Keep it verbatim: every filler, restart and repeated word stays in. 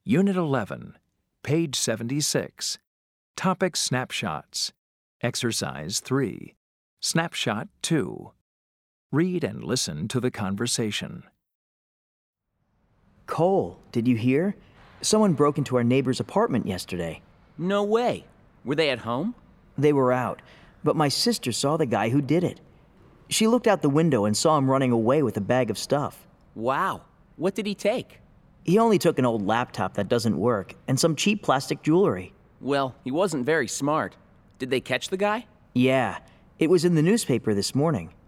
Unit eleven, page seventy-six. Topic Snapshots. Exercise three. Snapshot two. Read and listen to the conversation. Cole, did you hear? Someone broke into our neighbor's apartment yesterday. No way. Were they at home? They were out, but my sister saw the guy who did it. She looked out the window and saw him running away with a bag of stuff. Wow. What did he take? He only took an old laptop that doesn't work and some cheap plastic jewelry. Well, he wasn't very smart. Did they catch the guy? Yeah, it was in the newspaper this morning.